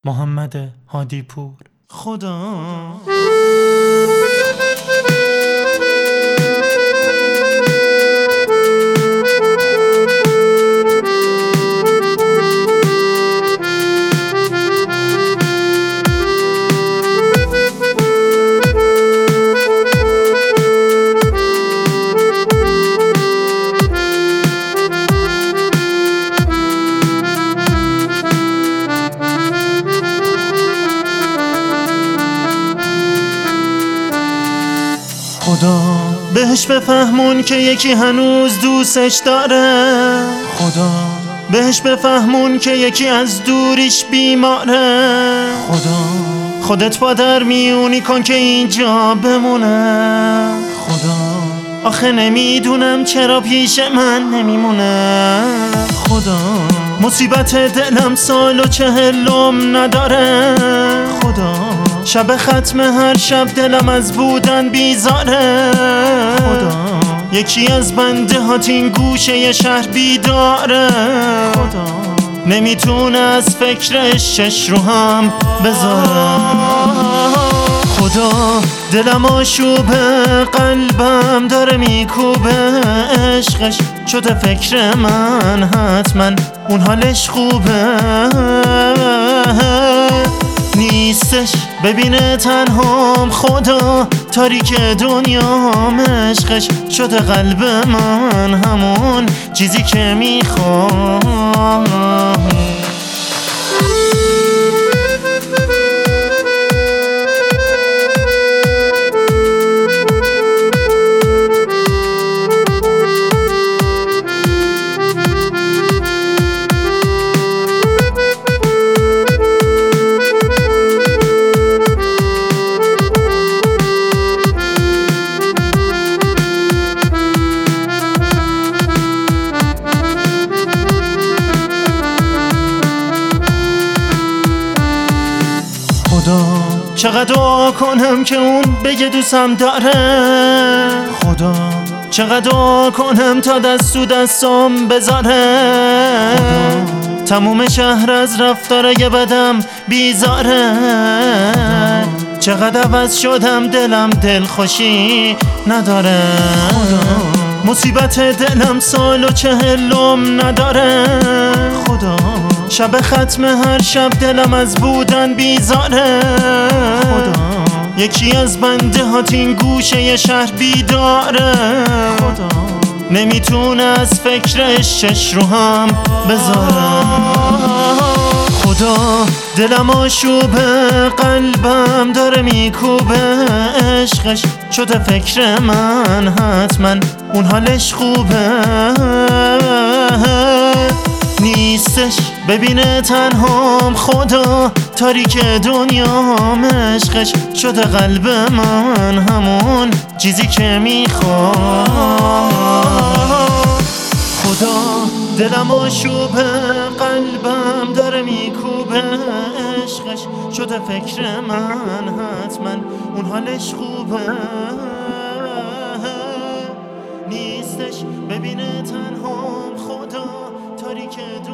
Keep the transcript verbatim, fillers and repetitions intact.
محمد هادی پور. خدا خدا بهش بفهمون که یکی هنوز دوستش داره. خدا بهش بفهمون که یکی از دوریش بیماره. خدا خودت با در میونی کن که اینجا بمونه. خدا آخه نمیدونم چرا پیش من نمیمونه. خدا مصیبت دلم سال و چهلم نداره. خدا شب ختم هر شب دلم از بودن بیزاره. خدا یکی از بنده هات این گوشه شهر بیداره. خدا نمیتونه از فکرش چش رو هم بذاره. خدا دلم آشوبه، قلبم داره میکوبه، عشقش شده فکر من، حتما اون حالش خوبه. نیستش ببینه تنهام، خدا تاریک دنیام، عشقش شده قلب من همون چیزی که میخوام. خدا چقدر دعا کنم که اون بگه دوستم داره. خدا چقدر دعا کنم تا دست تو دستم بذاره. خدا تموم شهر از رفتارای بدم بیزاره. چقدر عوض شدم دلم دل خوشی نداره. خدا مصیبت دلم سال و چهلم نداره. خدا شب ختم هر شب دلم از بودن بیزاره. خدا یکی از بنده هات این گوشه شهر بیداره. خدا نمیتونه از فکرش چش رو هم بذاره. خدا دلم آشوبه، قلبم داره میکوبه، عشقش شده فکر من، حتما اون حالش خوبه. نیستش ببینه تنهام، خدا تاریک دنیام، عشقش شده قلب من همون چیزی که میخوام. خدا دلم آشوبه، قلبم داره میکوبه، عشقش شده فکر من، حتما اون حالش خوبه. نیستش ببینه تنهام، خدا تاریک